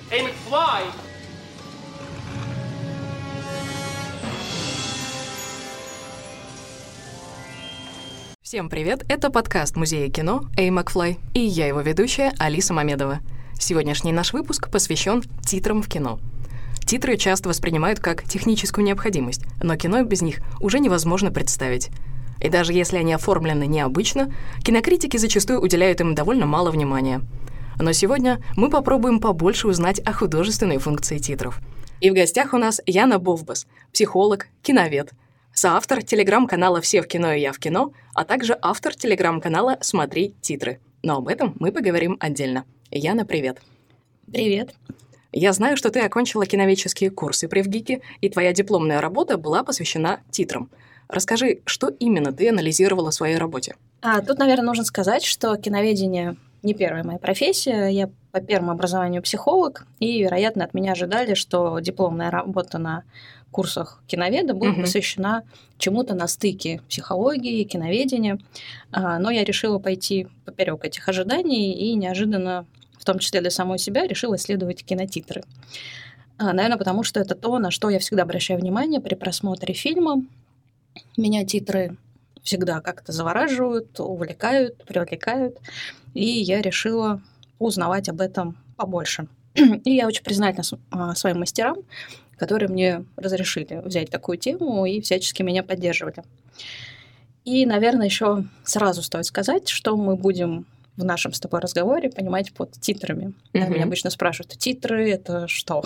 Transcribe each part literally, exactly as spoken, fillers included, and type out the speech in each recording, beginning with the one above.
Hey, McFly! Всем привет! Это подкаст Музея кино «Эй, Макфлай» и я его ведущая Алиса Мамедова. Сегодняшний наш выпуск посвящен титрам в кино. Титры часто воспринимают как техническую необходимость, но кино без них уже невозможно представить. И даже если они оформлены необычно, кинокритики зачастую уделяют им довольно мало внимания. Но сегодня мы попробуем побольше узнать о художественной функции титров. И в гостях у нас Яна Бовбас, психолог, киновед, соавтор телеграм-канала «Все в кино и я в кино», а также автор телеграм-канала «Смотри титры». Но об этом мы поговорим отдельно. Яна, привет. Привет. Я знаю, что ты окончила киноведческие курсы при ВГИКе, и твоя дипломная работа была посвящена титрам. Расскажи, что именно ты анализировала в своей работе? А, тут, наверное, нужно сказать, что киноведение не первая моя профессия. Я по первому образованию психолог, и, вероятно, от меня ожидали, что дипломная работа на курсах киноведа будет uh-huh. посвящена чему-то на стыке психологии, киноведения. А, но я решила пойти поперек этих ожиданий и неожиданно, в том числе для самой себя, решила исследовать кинотитры. А, наверное, потому что это то, на что я всегда обращаю внимание при просмотре фильма. Меня титры всегда как-то завораживают, увлекают, привлекают, и я решила узнавать об этом побольше. И я очень признательна своим мастерам, которые мне разрешили взять такую тему и всячески меня поддерживали. И, наверное, еще сразу стоит сказать, что мы будем в нашем с тобой разговоре понимать под титрами. Mm-hmm. Меня обычно спрашивают, титры — это что?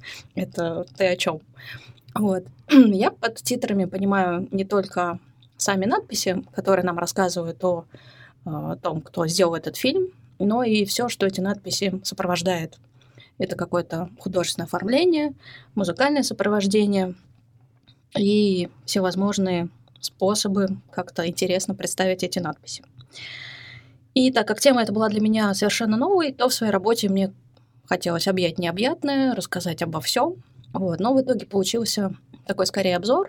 Это ты о чем? Вот. Я под титрами понимаю не только сами надписи, которые нам рассказывают о, о том, кто сделал этот фильм, но и все, что эти надписи сопровождает. Это какое-то художественное оформление, музыкальное сопровождение и всевозможные способы как-то интересно представить эти надписи. И так как тема эта была для меня совершенно новой, то в своей работе мне хотелось объять необъятное, рассказать обо всем. Вот. Но в итоге получился такой скорее обзор.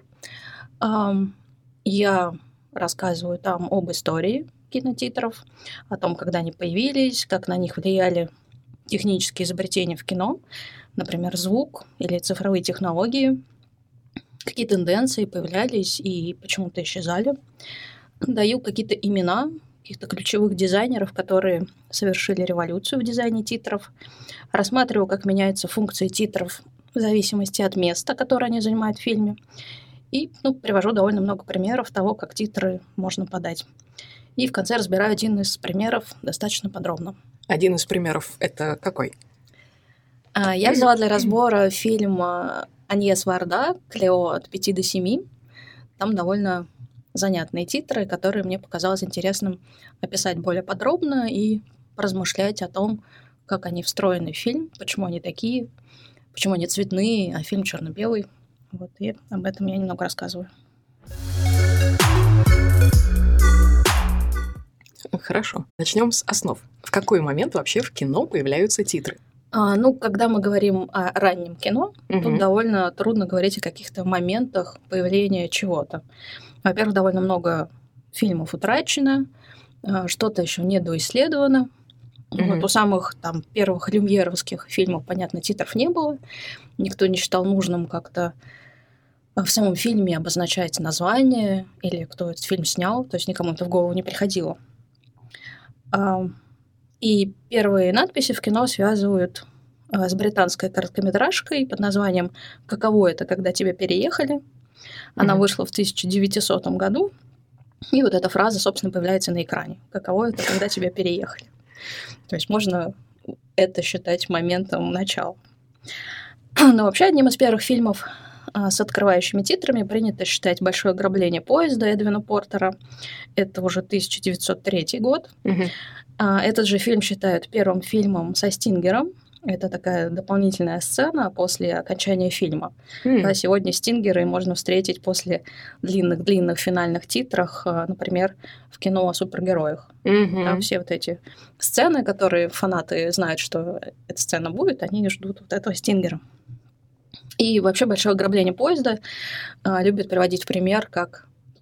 Я рассказываю там об истории кинотитров, о том, когда они появились, как на них влияли технические изобретения в кино, например, звук или цифровые технологии, какие тенденции появлялись и почему-то исчезали. Даю какие-то имена каких-то ключевых дизайнеров, которые совершили революцию в дизайне титров. Рассматриваю, как меняются функции титров в зависимости от места, которое они занимают в фильме. И ну, привожу довольно много примеров того, как титры можно подать. И в конце разбираю один из примеров достаточно подробно. Один из примеров — это какой? Я взяла для разбора фильм Аньес Варда «Клео от пяти до семи». Там довольно занятные титры, которые мне показалось интересным описать более подробно и поразмышлять о том, как они встроены в фильм, почему они такие, почему они цветные, а фильм черно-белый. Вот, и об этом я немного рассказываю. Хорошо. Начнем с основ. В какой момент вообще в кино появляются титры? А, ну, когда мы говорим о раннем кино, угу. тут довольно трудно говорить о каких-то моментах появления чего-то. Во-первых, довольно много фильмов утрачено, что-то еще недоисследовано. Mm-hmm. Вот у самых там первых люмьеровских фильмов, понятно, титров не было. Никто не считал нужным как-то в самом фильме обозначать название или кто этот фильм снял, то есть никому это в голову не приходило. И первые надписи в кино связывают с британской короткометражкой под названием «Каково это, когда тебя переехали?». Она mm-hmm. вышла в тысяча девятисотом году, и вот эта фраза, собственно, появляется на экране. «Каково это, когда тебя переехали?». То есть можно это считать моментом начала. Но вообще одним из первых фильмов с открывающими титрами принято считать «Большое ограбление поезда» Эдвина Портера. Это уже тысяча девятьсот третий год. Угу. Этот же фильм считают первым фильмом со Стингером. Это такая дополнительная сцена после окончания фильма. Mm. Да, сегодня стингеры можно встретить после длинных-длинных финальных титров, например, в кино о супергероях. Mm-hmm. Там все вот эти сцены, которые фанаты знают, что эта сцена будет, они ждут вот этого стингера. И вообще «Большое ограбление поезда» любят приводить в пример как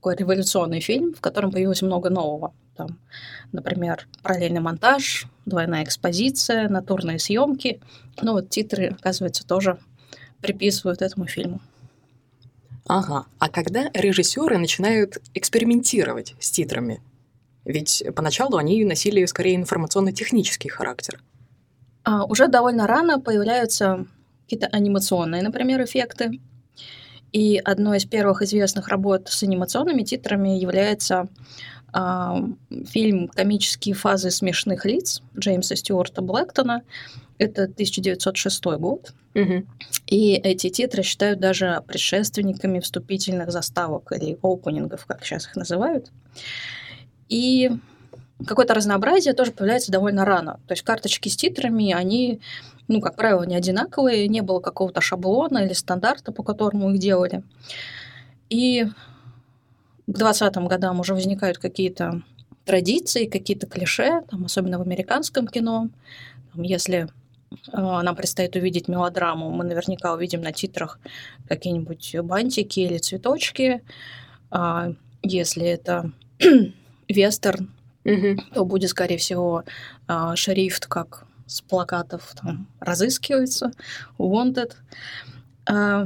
такой революционный фильм, в котором появилось много нового. Там, например, параллельный монтаж, двойная экспозиция, натурные съемки. Ну вот титры, оказывается, тоже приписывают этому фильму. Ага. А когда режиссеры начинают экспериментировать с титрами? Ведь поначалу они носили скорее информационно-технический характер. А, уже довольно рано появляются какие-то анимационные, например, эффекты. И одной из первых известных работ с анимационными титрами является а, фильм «Комические фазы смешных лиц» Джеймса Стюарта Блэктона. Это тысяча девятьсот шестой год. Угу. И эти титры считают даже предшественниками вступительных заставок или опенингов, как сейчас их называют. И какое-то разнообразие тоже появляется довольно рано. То есть карточки с титрами, они, ну, как правило, не одинаковые, не было какого-то шаблона или стандарта, по которому их делали. И к двадцатым годам уже возникают какие-то традиции, какие-то клише, там, особенно в американском кино. Там, если э, нам предстоит увидеть мелодраму, мы наверняка увидим на титрах какие-нибудь бантики или цветочки. А если это вестерн, Угу. то будет, скорее всего, э, шрифт, как с плакатов там, «Разыскивается», «Wanted». Э,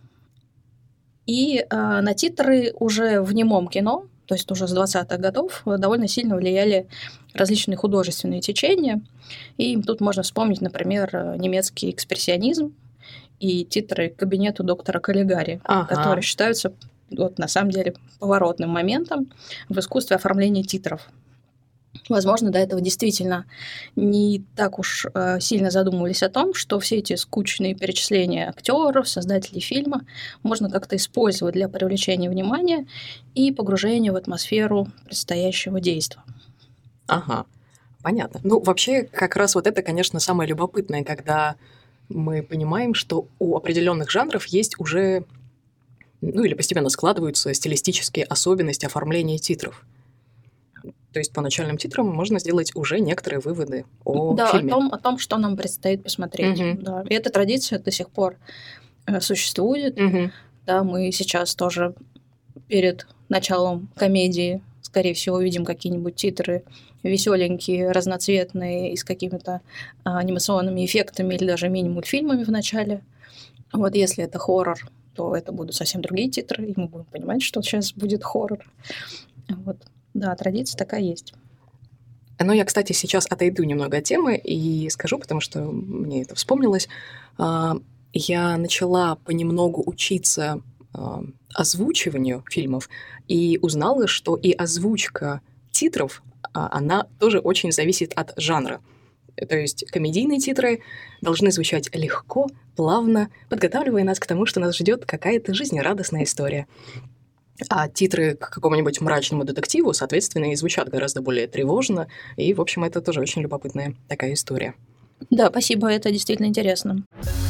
И э, на титры уже в немом кино, то есть уже с двадцатых годов, довольно сильно влияли различные художественные течения. И тут можно вспомнить, например, немецкий экспрессионизм и титры к кабинету доктора Каллигари, Ага. которые считаются вот, на самом деле поворотным моментом в искусстве оформления титров. Возможно, до этого действительно не так уж э, сильно задумывались о том, что все эти скучные перечисления актеров, создателей фильма можно как-то использовать для привлечения внимания и погружения в атмосферу предстоящего действия. Ага, понятно. Ну, вообще, как раз вот это, конечно, самое любопытное, когда мы понимаем, что у определенных жанров есть уже, ну, или постепенно складываются стилистические особенности оформления титров. То есть по начальным титрам можно сделать уже некоторые выводы о да, фильме. о том, о том, что нам предстоит посмотреть. Мгм. Да. И эта традиция до сих пор э, существует. Мгм. Да, мы сейчас тоже перед началом комедии, скорее всего, видим какие-нибудь титры веселенькие, разноцветные и с какими-то а, анимационными эффектами или даже мини-мультфильмами в начале. Вот если это хоррор, то это будут совсем другие титры, и мы будем понимать, что сейчас будет хоррор. Вот. Да, традиция такая есть. Но я, кстати, сейчас отойду немного от темы и скажу, потому что мне это вспомнилось. А, Я начала понемногу учиться а, озвучиванию фильмов и узнала, что и озвучка титров, а, она тоже очень зависит от жанра. То есть комедийные титры должны звучать легко, плавно, подготавливая нас к тому, что нас ждет какая-то жизнерадостная история. А титры к какому-нибудь мрачному детективу, соответственно, и звучат гораздо более тревожно. И, в общем, это тоже очень любопытная такая история. Да, спасибо, это действительно интересно.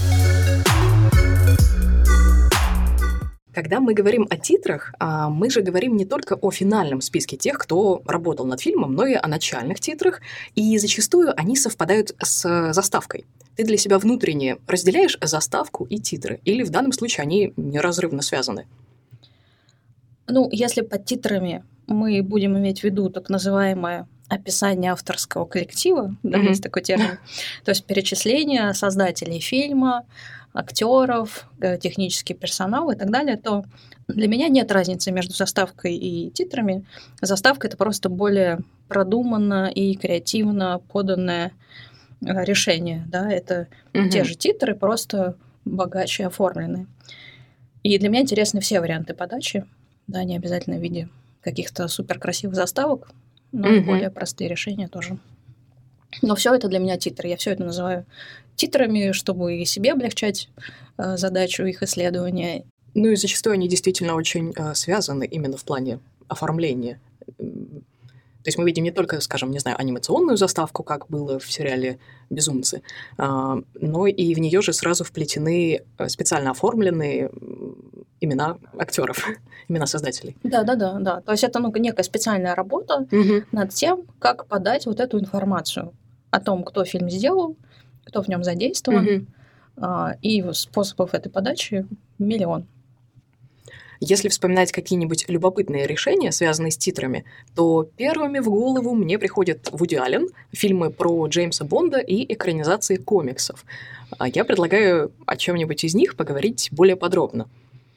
Когда мы говорим о титрах, а, мы же говорим не только о финальном списке тех, кто работал над фильмом, но и о начальных титрах, и зачастую они совпадают с заставкой. Ты для себя внутренне разделяешь заставку и титры, или в данном случае они неразрывно связаны? Ну, если под титрами мы будем иметь в виду так называемое описание авторского коллектива, да, Мгм. есть такой термин, то есть перечисление создателей фильма, актеров, э, технический персонал и так далее, то для меня нет разницы между заставкой и титрами. Заставка — это просто более продуманно и креативно поданное э, решение. Да? Это Мгм. те же титры, просто богаче оформлены. И для меня интересны все варианты подачи, да, не обязательно в виде каких-то суперкрасивых заставок, но и Мгм. более простые решения тоже. Но все это для меня титры. Я все это называю титрами, чтобы и себе облегчать э, задачу их исследования. Ну и зачастую они действительно очень э, связаны именно в плане оформления. М, То есть мы видим не только, скажем, не знаю, анимационную заставку, как было в сериале «Безумцы», а, но и в нее же сразу вплетены э, специально оформленные м, имена актеров, имена создателей. Да, да, да, да. То есть это ну, некая специальная работа Мгм. над тем, как подать вот эту информацию о том, кто фильм сделал, кто в нем задействован, Мгм. а, и способов этой подачи миллион. Если вспоминать какие-нибудь любопытные решения, связанные с титрами, то первыми в голову мне приходят Вуди Аллен, фильмы про Джеймса Бонда и экранизации комиксов. Я предлагаю о чем-нибудь из них поговорить более подробно.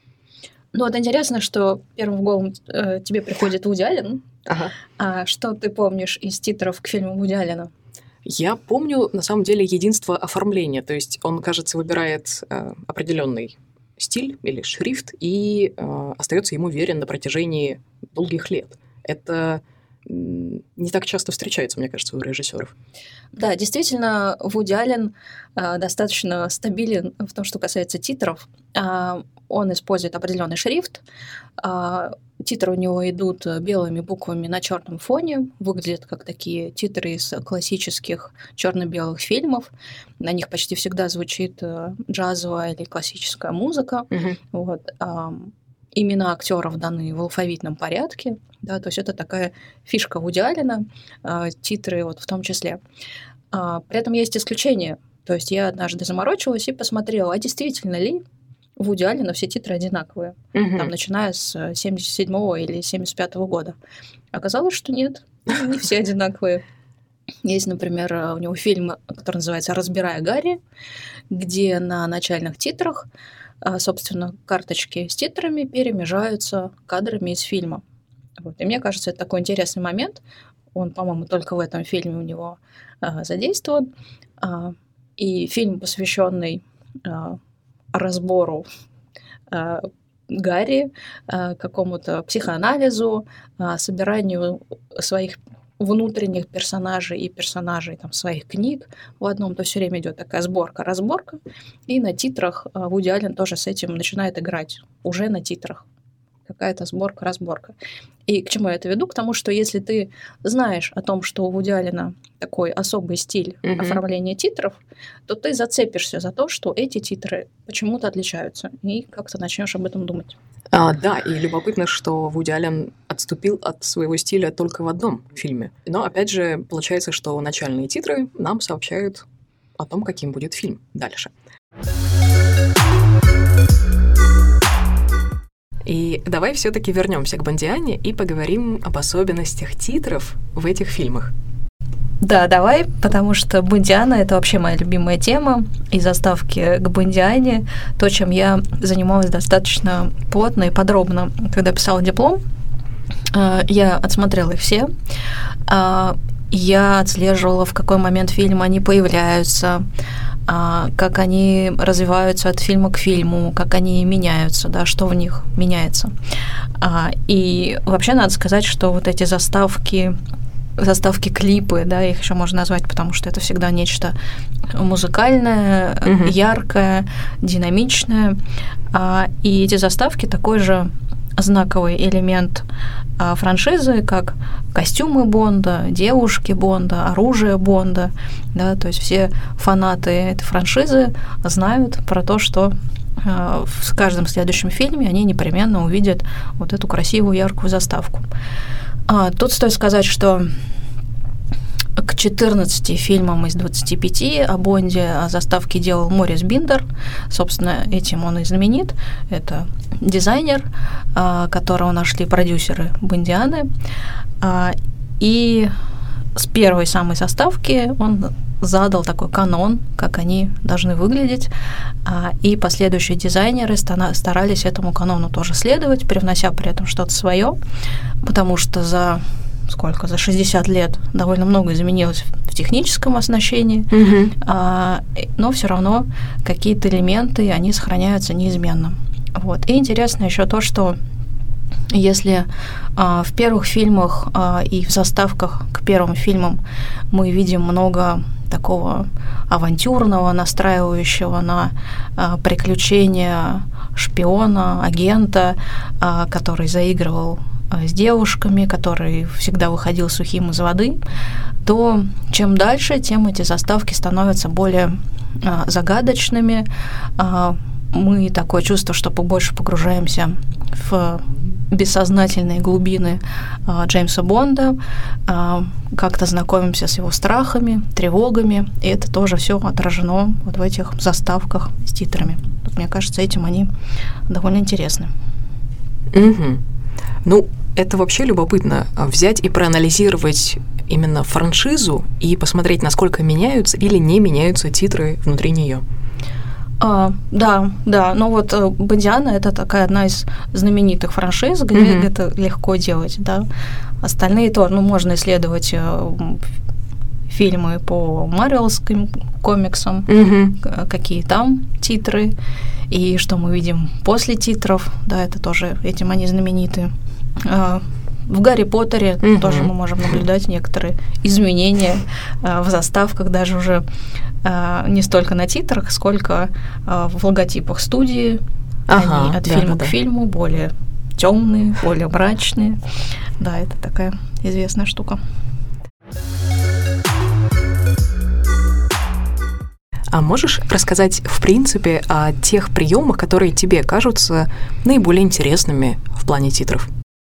Ну вот интересно, что первым в голову э, тебе приходит Вуди Аллен. Ага. А что ты помнишь из титров к фильму Вуди Аллена? Я помню, на самом деле, единство оформления. То есть он, кажется, выбирает э, определенный стиль или шрифт и э, остается ему верен на протяжении долгих лет. Это не так часто встречается, мне кажется, у режиссеров. Да, действительно, Вуди Аллен э, достаточно стабилен в том, что касается титров. Э, он использует определенный шрифт. Э, титры у него идут белыми буквами на черном фоне, выглядят как такие титры из классических черно-белых фильмов. На них почти всегда звучит э, джазовая или классическая музыка. Mm-hmm. Вот. Э, имена актеров даны в алфавитном порядке. Да, то есть это такая фишка Вуди Аллена, э, титры вот в том числе. Э, при этом есть исключения. То есть я однажды заморочилась и посмотрела, а действительно ли у Вуди Аллена все титры одинаковые, mm-hmm. там, начиная с семьдесят седьмого или семьдесят пятого года. Оказалось, что нет, не все одинаковые. Есть, например, у него фильм, который называется «Разбирая Гарри», где на начальных титрах, собственно, карточки с титрами перемежаются кадрами из фильма. Вот. И мне кажется, это такой интересный момент. Он, по-моему, только в этом фильме у него а, задействован. А, и фильм, посвященный а, разбору а, Гарри, а, какому-то психоанализу, а, собиранию своих внутренних персонажей и персонажей там, своих книг в одном, то все время идет такая сборка-разборка. И на титрах а, Вуди Аллен тоже с этим начинает играть. Уже на титрах. Какая-то сборка-разборка. И к чему я это веду? К тому, что если ты знаешь о том, что у Вуди Аллена такой особый стиль mm-hmm. оформления титров, то ты зацепишься за то, что эти титры почему-то отличаются, и как-то начнешь об этом думать. А, да, и любопытно, что Вуди Аллен отступил от своего стиля только в одном фильме. Но, опять же, получается, что начальные титры нам сообщают о том, каким будет фильм дальше. И давай все-таки вернемся к Бондиане и поговорим об особенностях титров в этих фильмах. Да, давай, потому что Бондиана — это вообще моя любимая тема, и заставки к Бондиане, то, чем я занималась достаточно плотно и подробно. Когда писала диплом, я отсмотрела их все, я отслеживала, в какой момент фильма они появляются, как они развиваются от фильма к фильму, как они меняются, да, что в них меняется. И вообще надо сказать, что вот эти заставки, заставки клипы, да, их еще можно назвать, потому что это всегда нечто музыкальное, mm-hmm. яркое, динамичное. И эти заставки такой же знаковый элемент а, франшизы, как костюмы Бонда, девушки Бонда, оружие Бонда, да, то есть все фанаты этой франшизы знают про то, что а, в каждом следующем фильме они непременно увидят вот эту красивую, яркую заставку. А, тут стоит сказать, что к четырнадцати фильмам из двадцати пяти о Бонде заставки делал Морис Биндер. Собственно, этим он и знаменит. Это дизайнер, которого нашли продюсеры Бондианы. И с первой самой заставки он задал такой канон, как они должны выглядеть. И последующие дизайнеры старались этому канону тоже следовать, привнося при этом что-то свое, потому что за сколько, за шестьдесят лет довольно много изменилось в техническом оснащении, mm-hmm. а, но все равно какие-то элементы, они сохраняются неизменно. Вот. И интересно еще то, что если а, в первых фильмах а, и в заставках к первым фильмам мы видим много такого авантюрного, настраивающего на а, приключения шпиона, агента, а, который заигрывал с девушками, который всегда выходил сухим из воды, то чем дальше, тем эти заставки становятся более а, загадочными. А, мы такое чувство, что побольше погружаемся в бессознательные глубины а, Джеймса Бонда, а, как-то знакомимся с его страхами, тревогами, и это тоже все отражено вот в этих заставках с титрами. Мне кажется, этим они довольно интересны. Угу. Ну, это вообще любопытно, взять и проанализировать именно франшизу и посмотреть, насколько меняются или не меняются титры внутри нее. А, да, да. Но вот «Бодиана» — это такая одна из знаменитых франшиз, где mm-hmm. это легко делать, да. Остальные тоже, ну, можно исследовать фильмы по марвелским комиксам, mm-hmm. какие там титры, и что мы видим после титров, да, это тоже, этим они знамениты. В «Гарри Поттере» mm-hmm. тоже мы можем наблюдать некоторые изменения в заставках, даже уже не столько на титрах, сколько в логотипах студии. Ага, они от да, фильма да, к да. фильму более темные, более мрачные. Да, это такая известная штука. А можешь рассказать, в принципе, о тех приемах, которые тебе кажутся наиболее интересными в плане титров?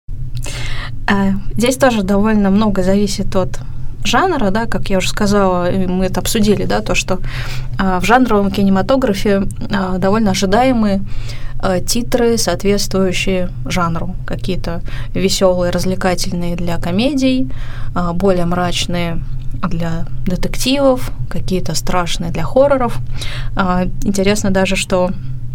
Здесь тоже довольно много зависит от жанра, да, как я уже сказала, мы это обсудили, да, то, что в жанровом кинематографе довольно ожидаемые титры, соответствующие жанру. Какие-то веселые, развлекательные для комедий, более мрачные для детективов, какие-то страшные для хорроров. Интересно даже, что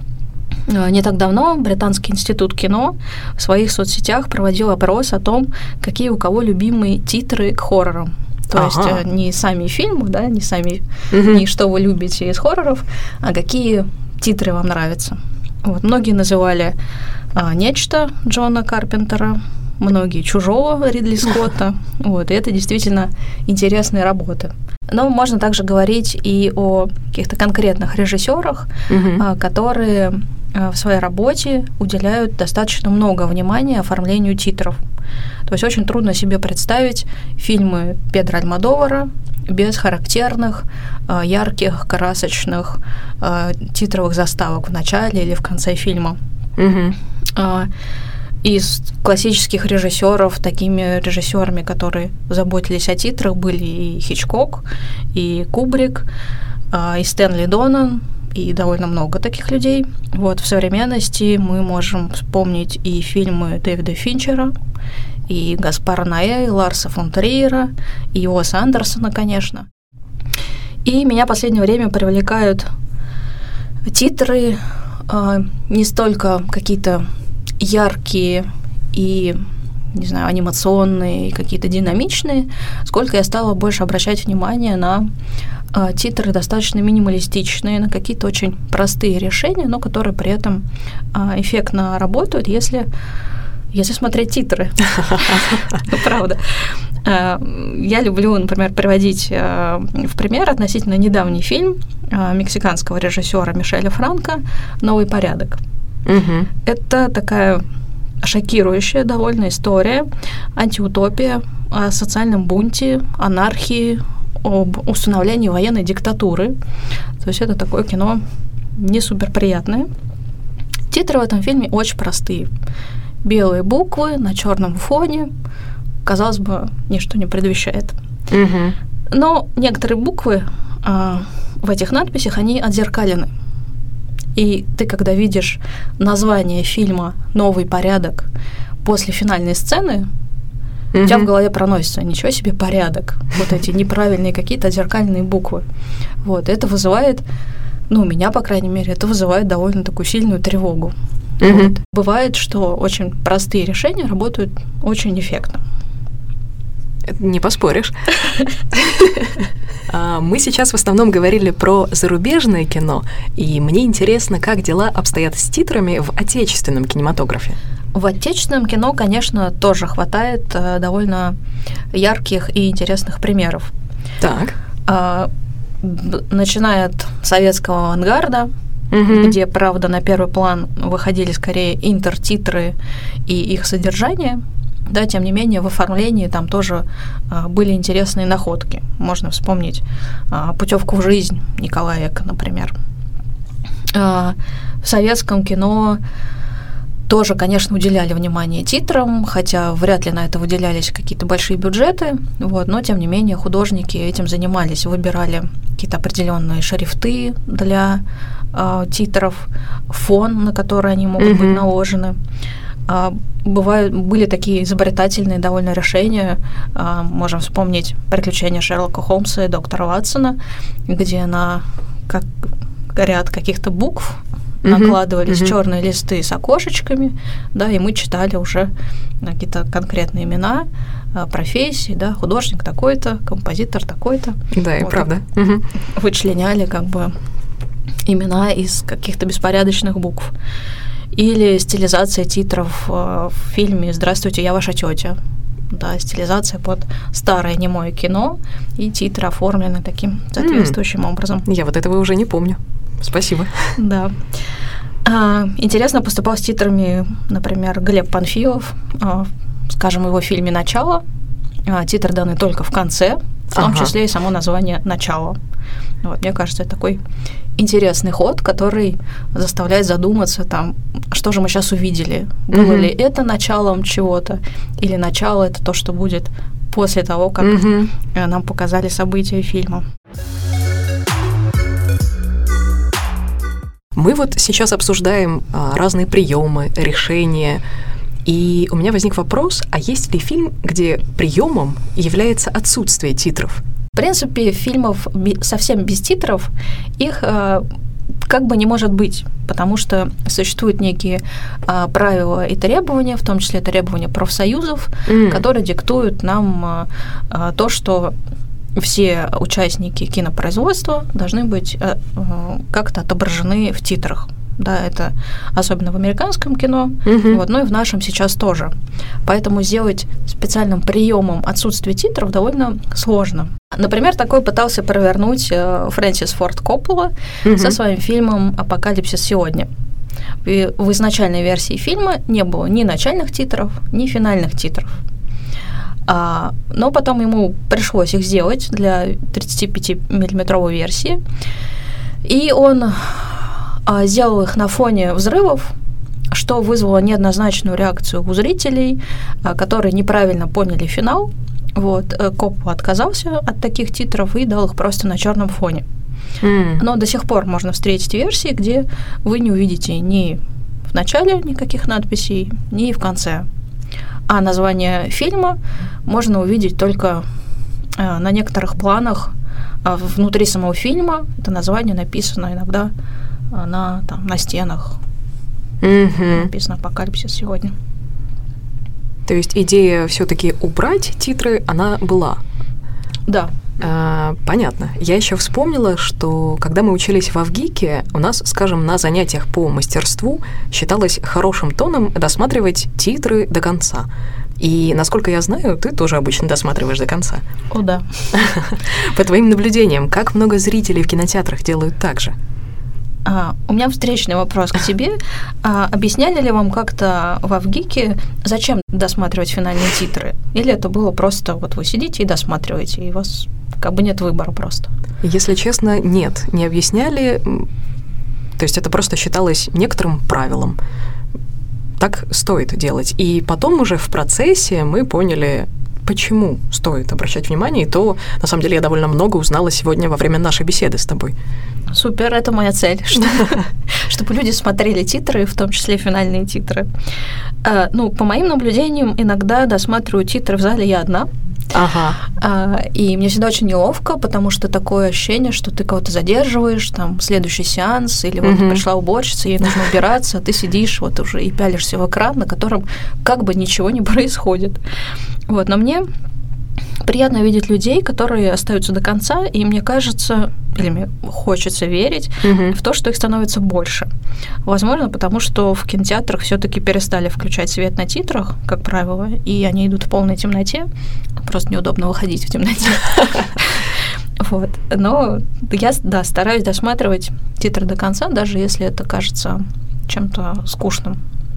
не так давно Британский институт кино в своих соцсетях проводил опрос о том, какие у кого любимые титры к хоррорам. То ага. есть не сами фильмы, да, не сами, угу. не что вы любите из хорроров, а какие титры вам нравятся. Вот, многие называли а, «Нечто» Джона Карпентера, многие «Чужого» Ридли Скотта. Вот, и это действительно интересные работы. Но можно также говорить и о каких-то конкретных режиссерах, угу. а, которые в своей работе уделяют достаточно много внимания оформлению титров. То есть очень трудно себе представить фильмы Педро Альмодовара без характерных, ярких, красочных титровых заставок в начале или в конце фильма. Mm-hmm. Из классических режиссеров, такими режиссерами, которые заботились о титрах, были и Хичкок, и Кубрик, и Стэнли Донан, и довольно много таких людей. Вот, в современности мы можем вспомнить и фильмы Дэвида Финчера, и Гаспара Ноэ, и Ларса фон Триера, и Уэса Андерсона, конечно. И меня в последнее время привлекают титры э, не столько какие-то яркие и, не знаю, анимационные, и какие-то динамичные, сколько я стала больше обращать внимание на э, титры достаточно минималистичные, на какие-то очень простые решения, но которые при этом э, эффектно работают, если, если смотреть титры. Правда. Я люблю, например, приводить в пример относительно недавний фильм мексиканского режиссера Мишеля Франко «Новый порядок». Угу. Это такая шокирующая довольно история, антиутопия о социальном бунте, анархии, об установлении военной диктатуры. То есть это такое кино не суперприятное. Титры в этом фильме очень простые. Белые буквы на черном фоне. Казалось бы, ничто не предвещает. Угу. Но некоторые буквы э, в этих надписях, они отзеркалены. И ты, когда видишь название фильма «Новый порядок» после финальной сцены, угу. у тебя в голове проносится «Ничего себе порядок!» Вот эти неправильные какие-то отзеркаленные буквы. Вот, это вызывает, ну, у меня, по крайней мере, это вызывает довольно такую сильную тревогу. Угу. Вот. Бывает, что очень простые решения работают очень эффектно. Не поспоришь. Мы сейчас в основном говорили про зарубежное кино, и мне интересно, как дела обстоят с титрами в отечественном кинематографе. В отечественном кино, конечно, тоже хватает довольно ярких и интересных примеров. Так. Начиная от советского авангарда, угу. где, правда, на первый план выходили скорее интертитры и их содержание, да, тем не менее, в оформлении там тоже а, были интересные находки. Можно вспомнить а, «Путевку в жизнь» Николая Эка, например. А, в советском кино тоже, конечно, уделяли внимание титрам, хотя вряд ли на это выделялись какие-то большие бюджеты, вот, но, тем не менее, художники этим занимались, выбирали какие-то определенные шрифты для а, титров, фон, на который они могут mm-hmm. быть наложены. Бывают, были такие изобретательные довольно решения. Можем вспомнить «Приключения Шерлока Холмса и доктора Ватсона», где на как, ряд каких-то букв накладывались mm-hmm. черные листы с окошечками, да, и мы читали уже какие-то конкретные имена, профессии, да, художник такой-то, композитор такой-то. Да, и вот, правда. И mm-hmm. вычленяли как бы имена из каких-то беспорядочных букв. Или стилизация титров в фильме «Здравствуйте, я ваша тетя». Да, стилизация под старое немое кино, и титры оформлены таким соответствующим mm. образом. Я вот этого уже не помню. Спасибо. Да. А, интересно поступал с титрами, например, Глеб Панфилов, а, скажем, в его фильме «Начало». А, титр даны только в конце, в том ага. числе и само название «Начало». Вот, мне кажется, это такой интересный ход, который заставляет задуматься, там, что же мы сейчас увидели. Было mm-hmm. ли это началом чего-то, или начало — это то, что будет после того, как mm-hmm. нам показали события фильма. Мы вот сейчас обсуждаем а, разные приемы, решения, и у меня возник вопрос, а есть ли фильм, где приемом является отсутствие титров? В принципе, фильмов совсем без титров, их э, как бы не может быть, потому что существуют некие э, правила и требования, в том числе требования профсоюзов, mm. которые диктуют нам э, то, что все участники кинопроизводства должны быть э, э, как-то отображены в титрах. Да, это особенно в американском кино, mm-hmm. вот, ну и в нашем сейчас тоже. Поэтому сделать специальным приемом отсутствие титров довольно сложно. Например, такой пытался провернуть э, Фрэнсис Форд Коппола mm-hmm. со своим фильмом «Апокалипсис сегодня». И в изначальной версии фильма не было ни начальных титров, ни финальных титров. А, но потом ему пришлось их сделать для тридцатипятимиллиметровой версии. И он сделал их на фоне взрывов, что вызвало неоднозначную реакцию у зрителей, которые неправильно поняли финал. Вот, Коппола отказался от таких титров и дал их просто на черном фоне. Mm. Но до сих пор можно встретить версии, где вы не увидите ни в начале никаких надписей, ни в конце. А название фильма можно увидеть только на некоторых планах внутри самого фильма. Это название написано иногда на, там, на стенах. Mm-hmm. Написано «Апокалипсис сегодня». То есть идея все-таки убрать титры, она была? Да. А, понятно. Я еще вспомнила, что когда мы учились в Авгике, у нас, скажем, на занятиях по мастерству считалось хорошим тоном досматривать титры до конца. И, насколько я знаю, ты тоже обычно досматриваешь до конца. О, да. По твоим наблюдениям, как много зрителей в кинотеатрах делают так же? А, у меня встречный вопрос к тебе. А, объясняли ли вам как-то в Авгике, зачем досматривать финальные титры? Или это было просто, вот вы сидите и досматриваете, и у вас как бы нет выбора просто? Если честно, нет, не объясняли. То есть это просто считалось некоторым правилом. Так стоит делать. И потом уже в процессе мы поняли, почему стоит обращать внимание, и то, на самом деле, я довольно много узнала сегодня во время нашей беседы с тобой. Супер, это моя цель, чтобы люди смотрели титры, в том числе финальные титры. Ну, по моим наблюдениям, иногда досматриваю титры в зале я одна. Ага. И мне всегда очень неловко, потому что такое ощущение, что ты кого-то задерживаешь, там, следующий сеанс, или вот uh-huh. пришла уборщица, ей нужно убираться, а ты сидишь вот уже и пялишься в экран, на котором как бы ничего не происходит. Вот, но мне приятно видеть людей, которые остаются до конца, и мне кажется, или мне хочется верить uh-huh. в то, что их становится больше. Возможно, потому что в кинотеатрах все-таки перестали включать свет на титрах, как правило, и они идут в полной темноте. Просто неудобно выходить в темноте. Вот. Но я, да, стараюсь досматривать титры до конца, даже если это кажется чем-то скучным.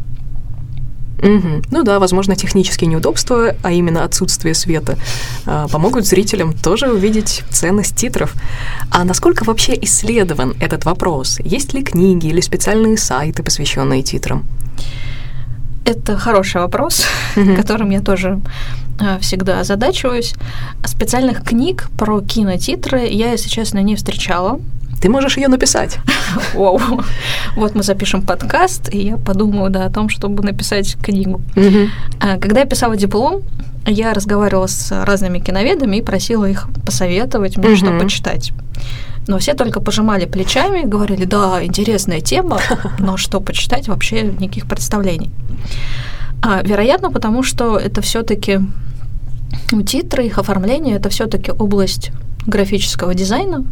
Угу. Ну да, возможно, технические неудобства, а именно отсутствие света, помогут зрителям тоже увидеть ценность титров. А насколько вообще исследован этот вопрос? Есть ли книги или специальные сайты, посвященные титрам? Это хороший вопрос, угу. которым я тоже всегда озадачиваюсь. Специальных книг про кинотитры я, если честно, не встречала. Ты можешь ее написать. Вау. Вот мы запишем подкаст, и я подумаю, да, о том, чтобы написать книгу. Угу. Когда я писала диплом, я разговаривала с разными киноведами и просила их посоветовать мне, угу. что почитать. Но все только пожимали плечами, говорили, да, интересная тема, но что почитать, вообще никаких представлений. А, вероятно, потому что это все-таки ну, титры, их оформление, это все-таки область графического дизайна.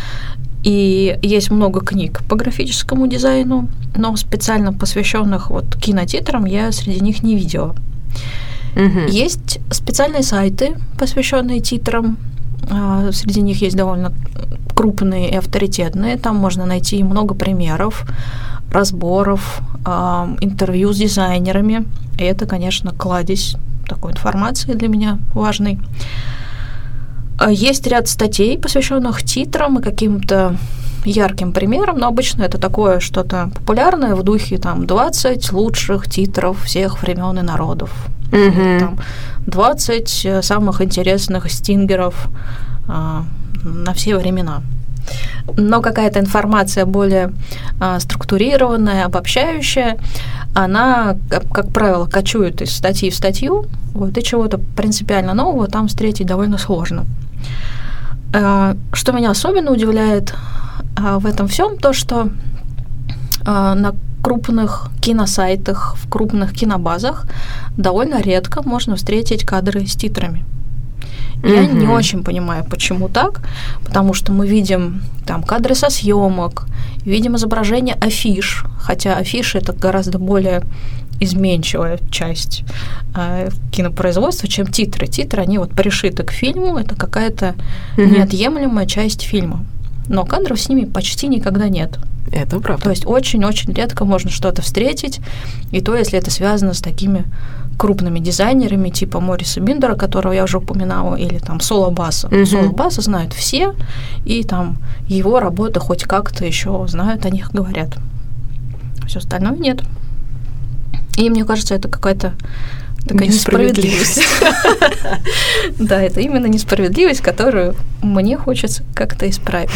И есть много книг по графическому дизайну, но специально посвященных вот кинотитрам я среди них не видела. Mm-hmm. Есть специальные сайты, посвященные титрам. Среди них есть довольно крупные и авторитетные. Там можно найти много примеров, разборов, интервью с дизайнерами. И это, конечно, кладезь такой информации для меня важной. Есть ряд статей, посвященных титрам и каким-то ярким примерам, но обычно это такое что-то популярное в духе там двадцать лучших титров всех времен и народов, mm-hmm. там, двадцать самых интересных стингеров а, на все времена. Но какая-то информация более а, структурированная, обобщающая, она, как, как правило, кочует из статьи в статью, вот, и чего-то принципиально нового там встретить довольно сложно. А, что меня особенно удивляет а, в этом всем, то, что а, на крупных киносайтах, в крупных кинобазах довольно редко можно встретить кадры с титрами. Я mm-hmm. не очень понимаю, почему так, потому что мы видим там кадры со съемок, видим изображение афиш, хотя афиши это гораздо более изменчивая часть э, кинопроизводства, чем титры. Титры, они вот пришиты к фильму, это какая-то mm-hmm. неотъемлемая часть фильма. Но кадров с ними почти никогда нет. Это правда. То есть очень-очень редко можно что-то встретить, и то, если это связано с такими крупными дизайнерами, типа Мориса Биндера, которого я уже упоминала, или там Соло Басса. Mm-hmm. Соло Басса знают все, и там его работа хоть как-то еще знают, о них говорят. Все остальное нет. И мне кажется, это какая-то такая несправедливость. Да, это именно несправедливость, которую мне хочется как-то исправить.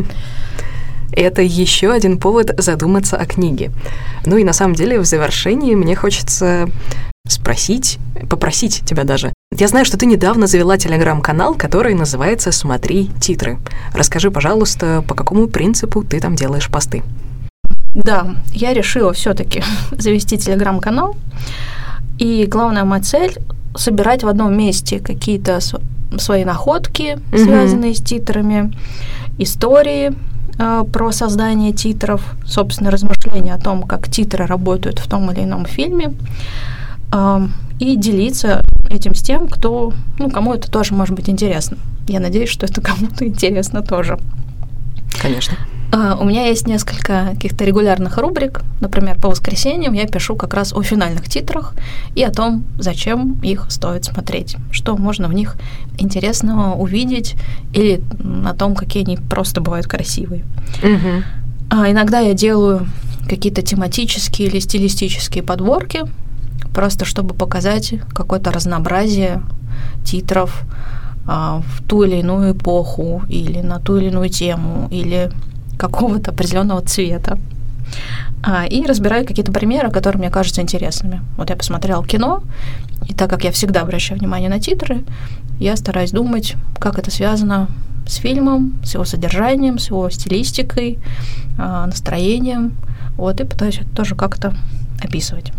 Это еще один повод задуматься о книге. Ну и на самом деле в завершении мне хочется спросить, попросить тебя даже. Я знаю, что ты недавно завела телеграм-канал, который называется «Смотри титры». Расскажи, пожалуйста, по какому принципу ты там делаешь посты? Да, я решила все-таки завести телеграм-канал, и главная моя цель — собирать в одном месте какие-то свои находки, mm-hmm. связанные с титрами, истории э, про создание титров, собственно, размышления о том, как титры работают в том или ином фильме, э, и делиться этим с тем, кто, ну, кому это тоже может быть интересно. Я надеюсь, что это кому-то интересно тоже. Конечно. Uh, у меня есть несколько каких-то регулярных рубрик. Например, по воскресеньям я пишу как раз о финальных титрах и о том, зачем их стоит смотреть, что можно в них интересного увидеть, или о том, какие они просто бывают красивые. Uh-huh. Uh, иногда я делаю какие-то тематические или стилистические подборки, просто чтобы показать какое-то разнообразие титров uh, в ту или иную эпоху, или на ту или иную тему, или какого-то определенного цвета. А, и разбираю какие-то примеры, которые мне кажутся интересными. Вот я посмотрела кино, и так как я всегда обращаю внимание на титры, я стараюсь думать, как это связано с фильмом, с его содержанием, с его стилистикой, а, настроением. Вот, и пытаюсь это тоже как-то описывать.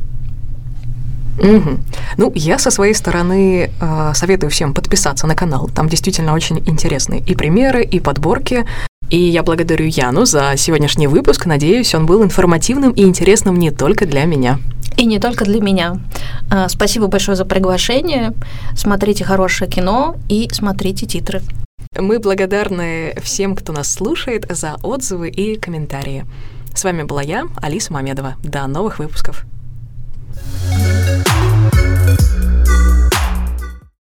Угу. Ну, я со своей стороны э, советую всем подписаться на канал. Там действительно очень интересные и примеры, и подборки. И я благодарю Яну за сегодняшний выпуск. Надеюсь, он был информативным и интересным не только для меня. И не только для меня. Спасибо большое за приглашение. Смотрите хорошее кино и смотрите титры. Мы благодарны всем, кто нас слушает, за отзывы и комментарии. С вами была я, Алиса Мамедова. До новых выпусков.